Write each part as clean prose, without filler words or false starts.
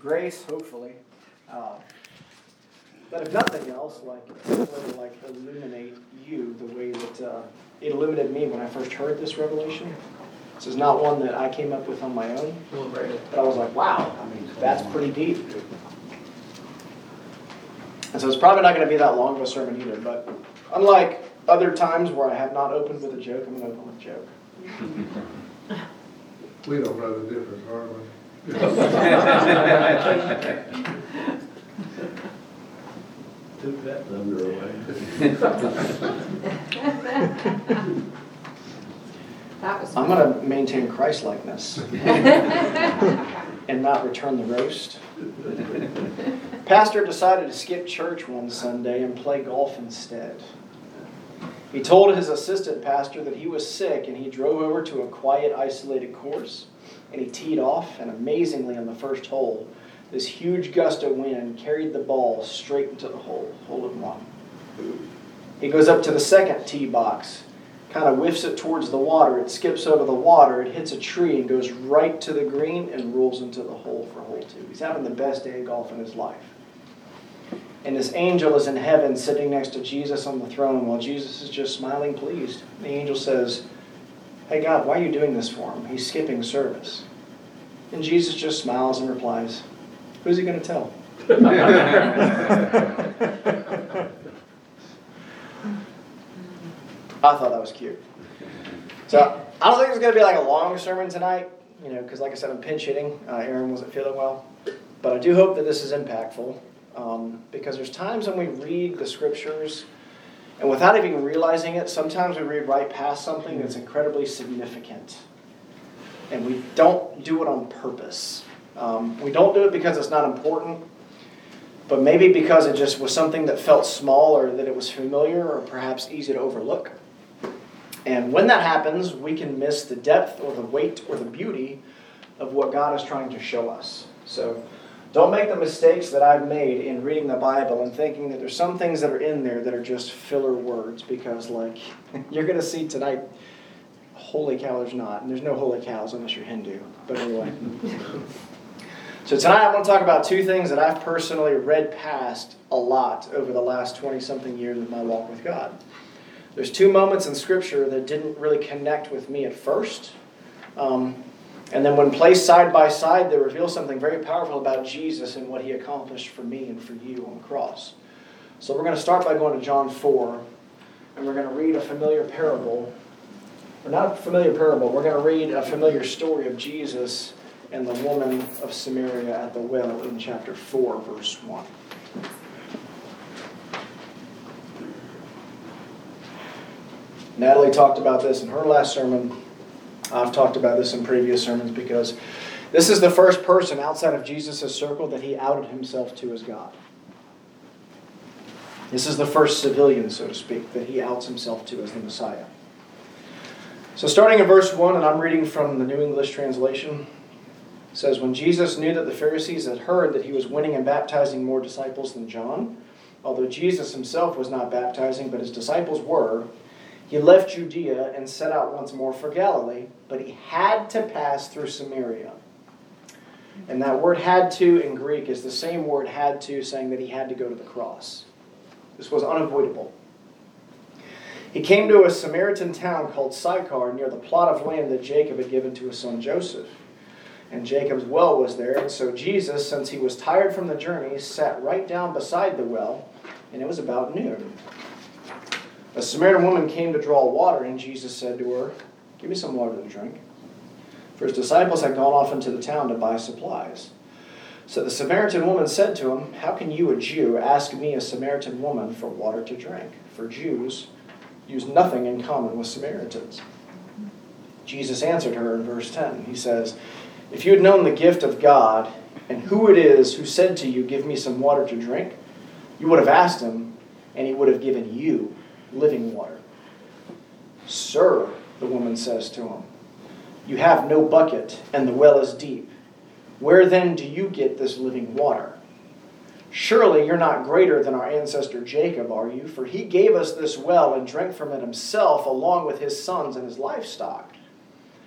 grace, hopefully, that if nothing else, like illuminate you the way that it illuminated me when I first heard this revelation. This is not one that I came up with on my own, but I was like, wow, that's pretty deep. And so it's probably not going to be that long of a sermon either, but unlike other times where I have not opened with a joke, I'm going to open with a joke. We don't know the difference, hardly. Took that thunder away. I'm going to maintain Christ-likeness and not return the roast. Pastor decided to skip church one Sunday and play golf instead. He told his assistant pastor that he was sick, and he drove over to a quiet, isolated course, and he teed off, and amazingly on the first hole, this huge gust of wind carried the ball straight into the hole in one. He goes up to the second tee box, kind of whiffs it towards the water, it skips over the water, it hits a tree and goes right to the green and rolls into the hole for hole 2. He's having the best day of golf in his life. And this angel is in heaven sitting next to Jesus on the throne while Jesus is just smiling pleased. The angel says, "Hey God, why are you doing this for him? He's skipping service." And Jesus just smiles and replies, "Who's he going to tell?" I thought that was cute. So I don't think it's going to be like a long sermon tonight, because like I said, I'm pinch hitting. Aaron wasn't feeling well. But I do hope that this is impactful. Because there's times when we read the scriptures, and without even realizing it, sometimes we read right past something that's incredibly significant. And we don't do it on purpose. We don't do it because it's not important, but maybe because it just was something that felt small, or that it was familiar, or perhaps easy to overlook. And when that happens, we can miss the depth or the weight or the beauty of what God is trying to show us. So don't make the mistakes that I've made in reading the Bible and thinking that there's some things that are in there that are just filler words, because you're going to see tonight, holy cow, there's not. And there's no holy cows unless you're Hindu. But anyway. So tonight I want to talk about two things that I've personally read past a lot over the last 20-something years of my walk with God. There's two moments in Scripture that didn't really connect with me at first. And then when placed side by side, they reveal something very powerful about Jesus and what he accomplished for me and for you on the cross. So we're going to start by going to John 4, and we're going to read a familiar parable. Or not a familiar parable, we're going to read a familiar story of Jesus and the woman of Samaria at the well in chapter 4, verse 1. Natalie talked about this in her last sermon. I've talked about this in previous sermons because this is the first person outside of Jesus' circle that he outed himself to as God. This is the first civilian, so to speak, that he outs himself to as the Messiah. So starting in verse 1, and I'm reading from the New English Translation, it says, "When Jesus knew that the Pharisees had heard that he was winning and baptizing more disciples than John, although Jesus himself was not baptizing, but his disciples were, he left Judea and set out once more for Galilee, but he had to pass through Samaria." And that word "had to" in Greek is the same word "had to," saying that he had to go to the cross. This was unavoidable. He came to a Samaritan town called Sychar near the plot of land that Jacob had given to his son Joseph. And Jacob's well was there, and so Jesus, since he was tired from the journey, sat right down beside the well, and it was about noon. A Samaritan woman came to draw water, and Jesus said to her, "Give me some water to drink." For his disciples had gone off into the town to buy supplies. So the Samaritan woman said to him, "How can you, a Jew, ask me, a Samaritan woman, for water to drink?" For Jews use nothing in common with Samaritans. Jesus answered her in verse 10. He says, "If you had known the gift of God, and who it is who said to you, 'Give me some water to drink,' you would have asked him, and he would have given you living water." "Sir," the woman says to him, "you have no bucket, and the well is deep. Where then do you get this living water? Surely you're not greater than our ancestor Jacob, are you? For he gave us this well and drank from it himself, along with his sons and his livestock.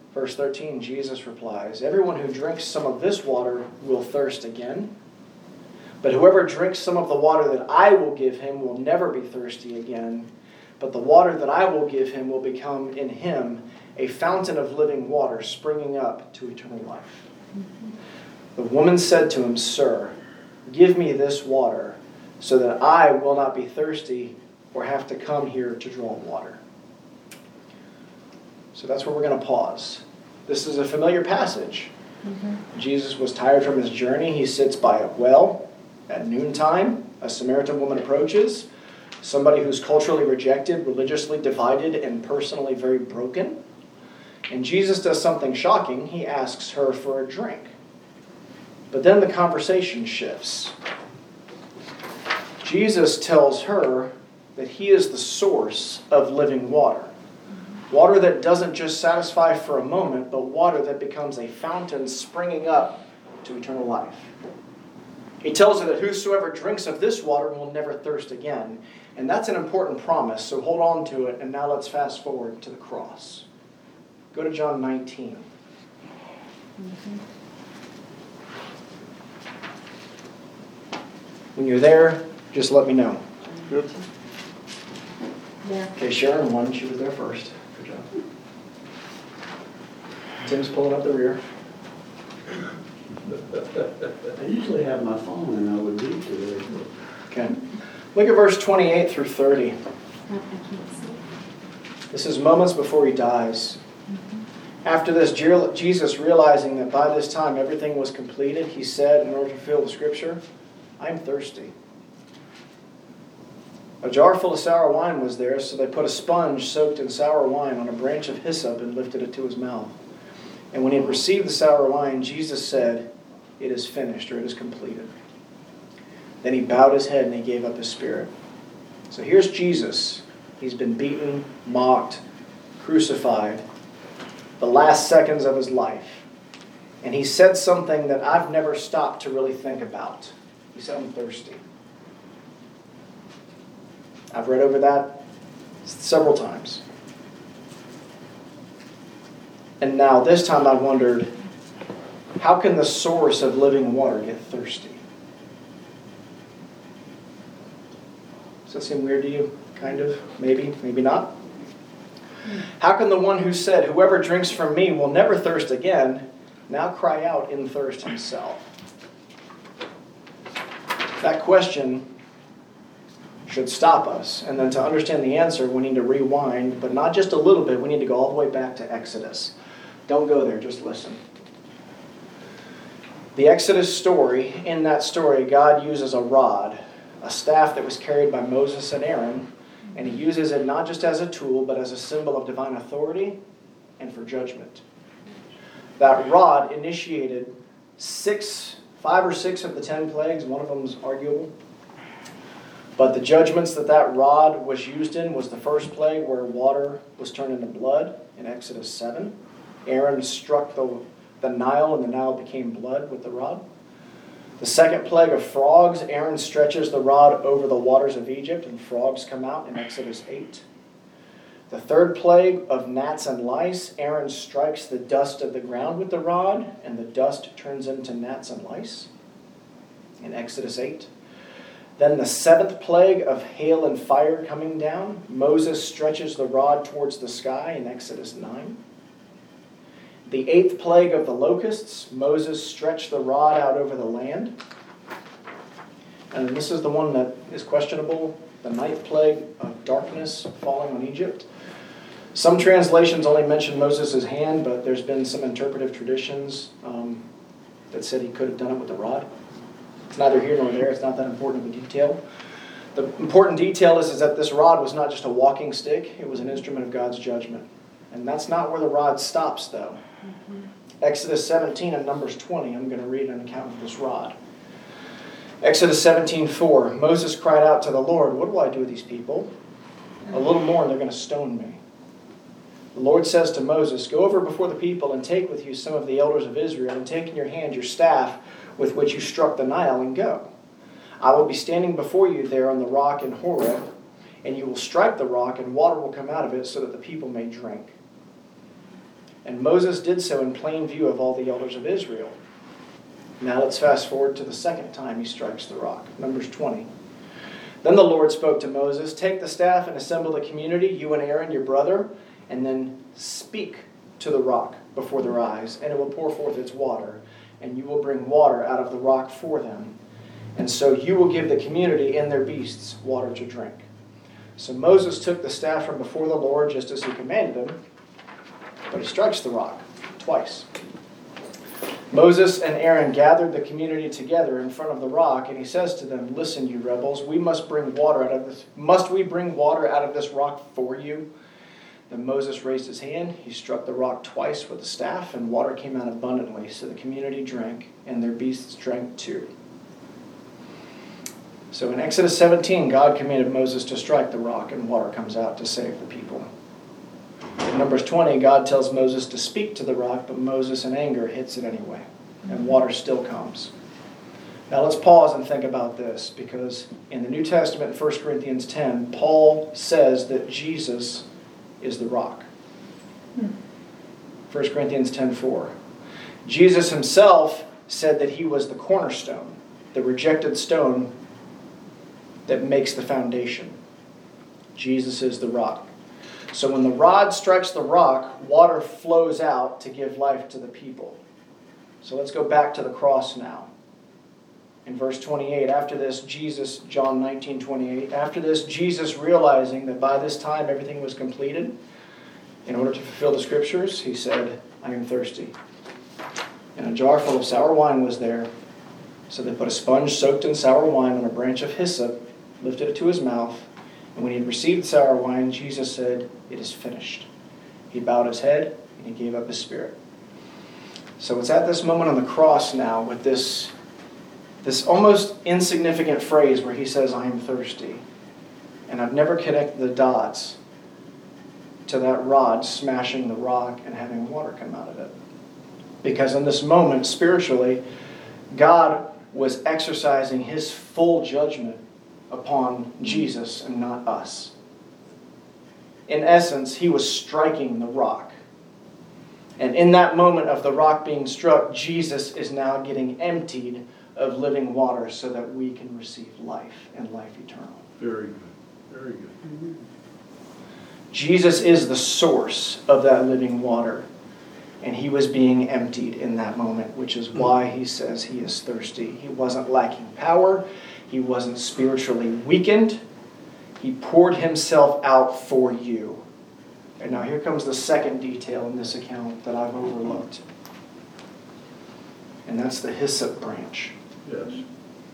Verse 13, Jesus replies, "Everyone who drinks some of this water will thirst again. But whoever drinks some of the water that I will give him will never be thirsty again. But the water that I will give him will become in him a fountain of living water springing up to eternal life." The woman said to him, "Sir, give me this water so that I will not be thirsty or have to come here to draw water." So that's where we're going to pause. This is a familiar passage. Jesus was tired from his journey. He sits by a well at noontime. A Samaritan woman approaches, somebody who's culturally rejected, religiously divided, and personally very broken. And Jesus does something shocking. He asks her for a drink. But then the conversation shifts. Jesus tells her that he is the source of living water. Water that doesn't just satisfy for a moment, but water that becomes a fountain springing up to eternal life. He tells her that whosoever drinks of this water will never thirst again. And that's an important promise, so hold on to it. And now let's fast forward to the cross. Go to John 19. When you're there, just let me know. Good. Yeah. Okay, Sharon won. She was there first. Good job. Tim's pulling up the rear. I usually have my phone and I would read today. Okay. Look at verse 28 through 30. I can't see. This is moments before he dies. After this, Jesus, realizing that by this time everything was completed, he said, in order to fulfill the scripture, "I'm thirsty." A jar full of sour wine was there, so they put a sponge soaked in sour wine on a branch of hyssop and lifted it to his mouth. And when he had received the sour wine, Jesus said, "It is finished," or "it is completed." Then he bowed his head and he gave up his spirit. So here's Jesus. He's been beaten, mocked, crucified, the last seconds of his life. And he said something that I've never stopped to really think about. He said, "I'm thirsty." I've read over that several times. And now this time I wondered, how can the source of living water get thirsty? Does that seem weird to you? Kind of? Maybe? Maybe not? How can the one who said, "Whoever drinks from me will never thirst again," now cry out in thirst himself? That question should stop us. And then to understand the answer, we need to rewind, but not just a little bit. We need to go all the way back to Exodus. Don't go there, just listen. The Exodus story, in that story, God uses a rod, a staff that was carried by Moses and Aaron, and he uses it not just as a tool, but as a symbol of divine authority and for judgment. That rod initiated 5 or 6 of the 10 plagues. One of them is arguable. But the judgments that rod was used in was the first plague where water was turned into blood in Exodus 7. Aaron struck the Nile and the Nile became blood with the rod. The second plague of frogs, Aaron stretches the rod over the waters of Egypt and frogs come out in Exodus 8. The third plague of gnats and lice, Aaron strikes the dust of the ground with the rod and the dust turns into gnats and lice in Exodus 8. Then the 7th plague of hail and fire coming down, Moses stretches the rod towards the sky in Exodus 9. The 8th plague of the locusts, Moses stretched the rod out over the land. And this is the one that is questionable, the 9th plague of darkness falling on Egypt. Some translations only mention Moses' hand, but there's been some interpretive traditions that said he could have done it with the rod. It's neither here nor there. It's not that important of a detail. The important detail is that this rod was not just a walking stick. It was an instrument of God's judgment. And that's not where the rod stops, though. Exodus 17 and Numbers 20, I'm going to read an account of this rod. Exodus 17:4, Moses cried out to the Lord, "What will I do with these people? A little more and they're going to stone me." The Lord says to Moses, "Go over before the people and take with you some of the elders of Israel and take in your hand your staff with which you struck the Nile and go. I will be standing before you there on the rock in Horeb, and you will strike the rock and water will come out of it so that the people may drink." And Moses did so in plain view of all the elders of Israel. Now let's fast forward to the second time he strikes the rock. Numbers 20. Then the Lord spoke to Moses, "Take the staff and assemble the community, you and Aaron your brother, and then speak to the rock before their eyes, and it will pour forth its water, and you will bring water out of the rock for them. And so you will give the community and their beasts water to drink." So Moses took the staff from before the Lord just as he commanded him, but he strikes the rock twice. Moses and Aaron gathered the community together in front of the rock, and he says to them, "Listen, you rebels, must we bring water out of this rock for you?" Then Moses raised his hand, he struck the rock twice with the staff, and water came out abundantly, so the community drank, and their beasts drank too. So in Exodus 17, God commanded Moses to strike the rock, and water comes out to save the people. In Numbers 20, God tells Moses to speak to the rock, but Moses in anger hits it anyway, and water still comes. Now let's pause and think about this, because in the New Testament, in 1 Corinthians 10, Paul says that Jesus is the rock. 1 Corinthians 10:4. Jesus himself said that he was the cornerstone, the rejected stone that makes the foundation. Jesus is the rock. So when the rod strikes the rock, water flows out to give life to the people. So let's go back to the cross now. In verse 28, after this, John 19:28, after this, Jesus, realizing that by this time everything was completed, in order to fulfill the scriptures, he said, "I am thirsty." And a jar full of sour wine was there. So they put a sponge soaked in sour wine on a branch of hyssop, lifted it to his mouth, and when he had received the sour wine, Jesus said, "It is finished." He bowed his head, and he gave up his spirit. So it's at this moment on the cross now with this almost insignificant phrase where he says, "I am thirsty." And I've never connected the dots to that rod smashing the rock and having water come out of it. Because in this moment, spiritually, God was exercising his full judgment upon Jesus and not us. In essence, he was striking the rock. And in that moment of the rock being struck, Jesus is now getting emptied of living water so that we can receive life and life eternal. Very good. Very good. Jesus is the source of that living water. And he was being emptied in that moment, which is why he says he is thirsty. He wasn't lacking power. He wasn't spiritually weakened. He poured himself out for you. And now here comes the second detail in this account that I've overlooked. And that's the hyssop branch. Yes.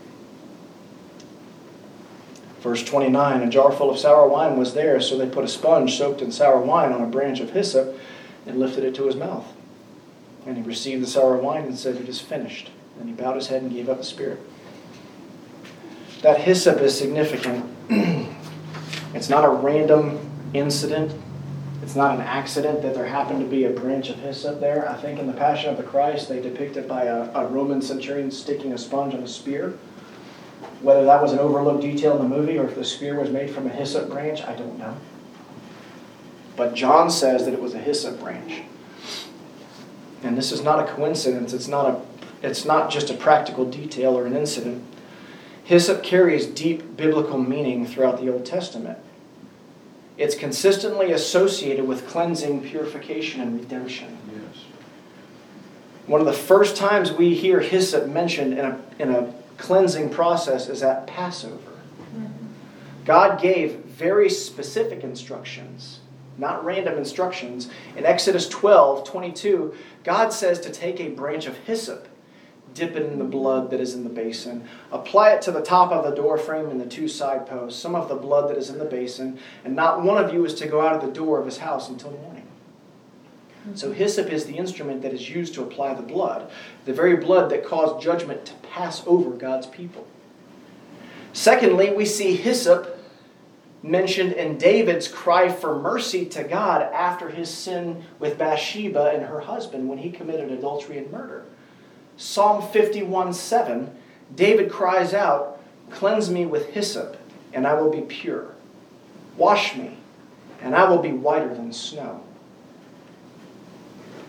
Verse 29, a jar full of sour wine was there, so they put a sponge soaked in sour wine on a branch of hyssop and lifted it to his mouth. And he received the sour wine and said, "It is finished." And he bowed his head and gave up his spirit. That hyssop is significant. It's not a random incident. It's not an accident that there happened to be a branch of hyssop there. I think in the Passion of the Christ, they depict it by a Roman centurion sticking a sponge on a spear. Whether that was an overlooked detail in the movie or if the spear was made from a hyssop branch, I don't know. But John says that it was a hyssop branch. And this is not a coincidence. It's not just a practical detail or an incident. Hyssop carries deep biblical meaning throughout the Old Testament. It's consistently associated with cleansing, purification, and redemption. Yes. One of the first times we hear hyssop mentioned in a cleansing process is at Passover. God gave very specific instructions, not random instructions. In Exodus 12:22, God says to take a branch of hyssop, dip it in the blood that is in the basin, apply it to the top of the door frame and the two side posts, some of the blood that is in the basin, and not one of you is to go out of the door of his house until morning. So hyssop is the instrument that is used to apply the blood, the very blood that caused judgment to pass over God's people. Secondly, we see hyssop mentioned in David's cry for mercy to God after his sin with Bathsheba and her husband when he committed adultery and murder. Psalm 51:7, David cries out, "Cleanse me with hyssop, and I will be pure. Wash me, and I will be whiter than snow."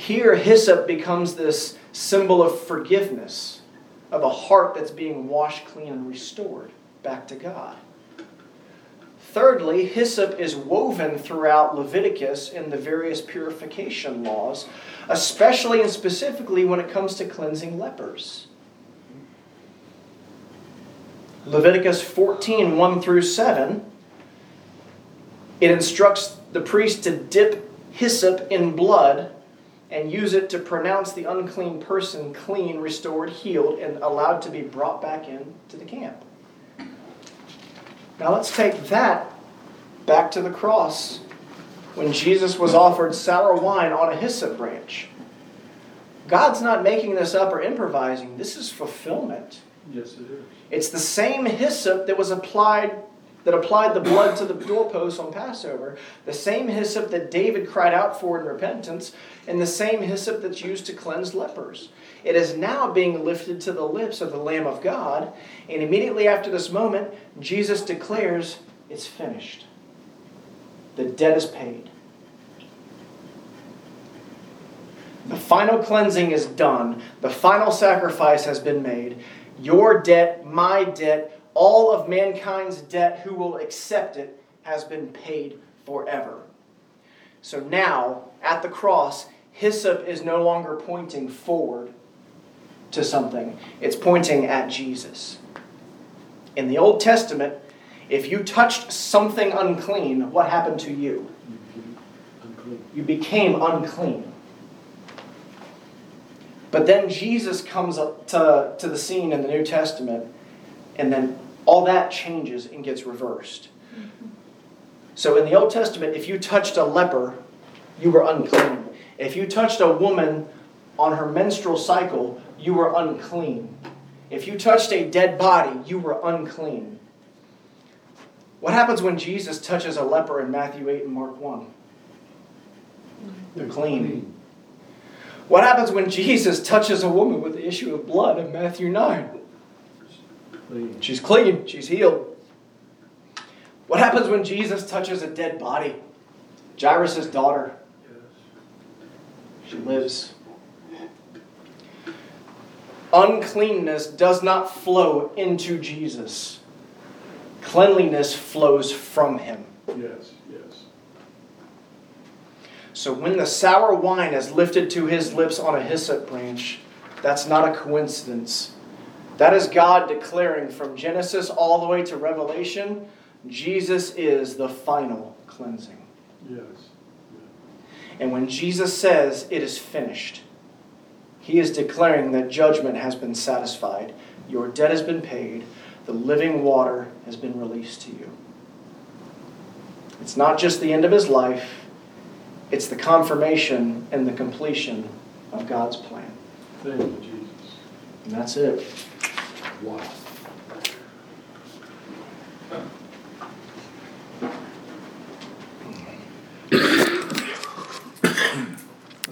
Here, hyssop becomes this symbol of forgiveness, of a heart that's being washed clean and restored back to God. Thirdly, hyssop is woven throughout Leviticus in the various purification laws, especially and specifically when it comes to cleansing lepers. Leviticus 14, 1 through 7, it instructs the priest to dip hyssop in blood and use it to pronounce the unclean person clean, restored, healed, and allowed to be brought back into the camp. Now let's take that back to the cross when Jesus was offered sour wine on a hyssop branch. God's not making this up or improvising. This is fulfillment. Yes, it is. It's the same hyssop that applied the blood to the doorpost on Passover, the same hyssop that David cried out for in repentance, and the same hyssop that's used to cleanse lepers. It is now being lifted to the lips of the Lamb of God, and immediately after this moment, Jesus declares, it's finished. The debt is paid. The final cleansing is done. The final sacrifice has been made. Your debt, my debt, all of mankind's debt, who will accept it, has been paid forever. So now, at the cross, hyssop is no longer pointing forward to something. It's pointing at Jesus. In the Old Testament, if you touched something unclean, what happened to you? Unclean. You became unclean. But then Jesus comes up to the scene in the New Testament, and then all that changes and gets reversed. So in the Old Testament, if you touched a leper, you were unclean. If you touched a woman on her menstrual cycle, you were unclean. If you touched a dead body, you were unclean. What happens when Jesus touches a leper in Matthew 8 and Mark 1? They're clean. What happens when Jesus touches a woman with the issue of blood in Matthew 9? Clean. She's clean. She's healed. What happens when Jesus touches a dead body? Jairus' daughter. Yes. She lives. Uncleanness does not flow into Jesus. Cleanliness flows from him. Yes, yes. So when the sour wine is lifted to his lips on a hyssop branch, that's not a coincidence. That is God declaring from Genesis all the way to Revelation, Jesus is the final cleansing. Yes. And when Jesus says it is finished, he is declaring that judgment has been satisfied. Your debt has been paid. The living water has been released to you. It's not just the end of his life. It's the confirmation and the completion of God's plan. Thank you, Jesus. And that's it. Wow.